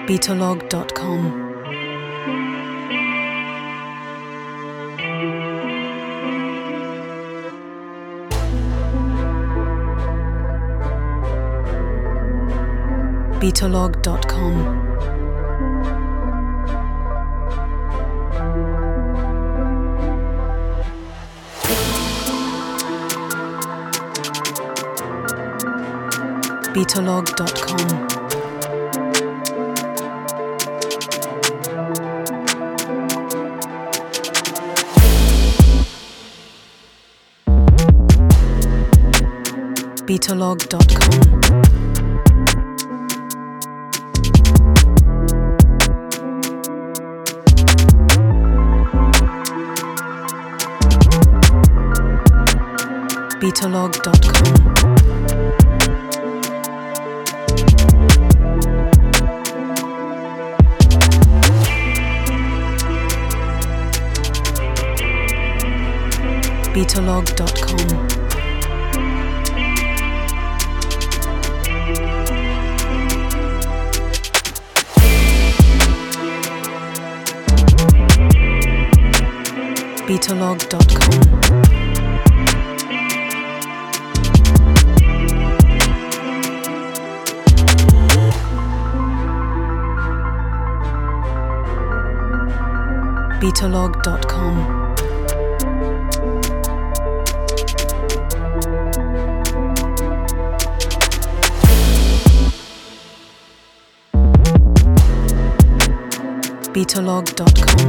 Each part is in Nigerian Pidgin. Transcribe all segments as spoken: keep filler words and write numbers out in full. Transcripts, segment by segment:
betalog dot com. betalog dot com. betalog dot com. betalog dot com. betalog dot com. betalog dot com. betalog dot com. betalog dot com. betalog dot com.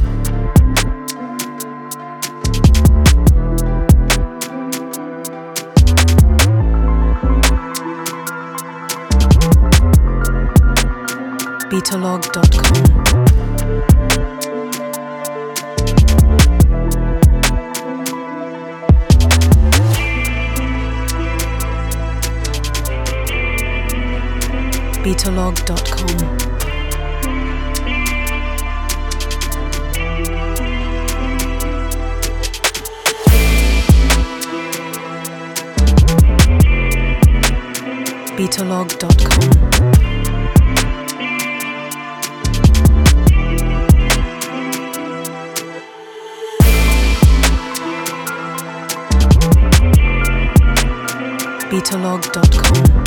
betalog dot com. betalog dot com. betalog dot com. betalog dot com.